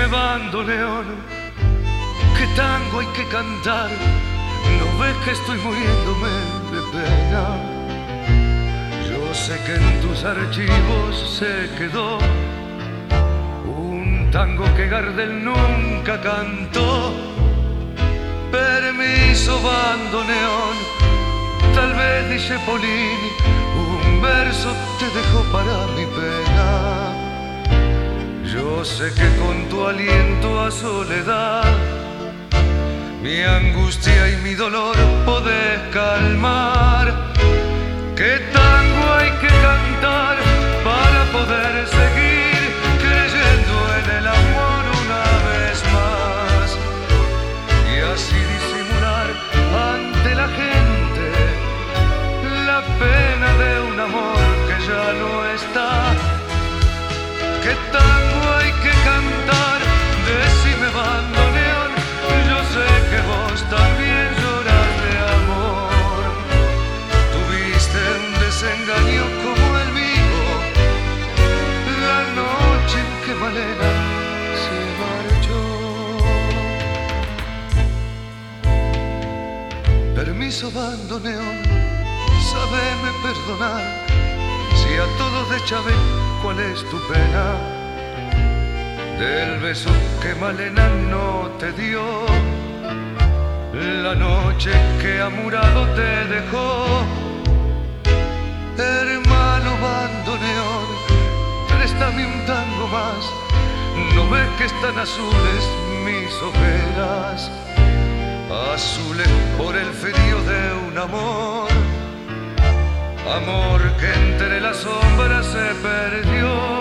bandoneón, qué tango hay que cantar. ¿No ves que estoy muriéndome de pena? Yo sé que en tus archivos se quedó un tango que Gardel nunca cantó. Permiso bandoneón, tal vez dice Polini, un verso te dejó para mi pena. Yo sé que con tu aliento a soledad mi angustia y mi dolor podés calmar. ¿Qué tango hay que cantar para poder seguir creyendo en el amor una vez más? Y así disimular ante la gente la pena de un amor que ya no está. ¿Qué tango hay que cantar? Decime bandoneón, yo sé que vos también lloras de amor. Tuviste un desengaño como el mío la noche en que Malena se marchó. Permiso bandoneón, sabeme perdonar si a todos de Chávez cuál es tu pena. Del beso que Malena no te dio la noche que amurado te dejó. Hermano bandoneón, préstame un tango más. ¿No ves que están azules mis ojeras? Azules por el frío de un amor, amor que entre las sombras se perdió.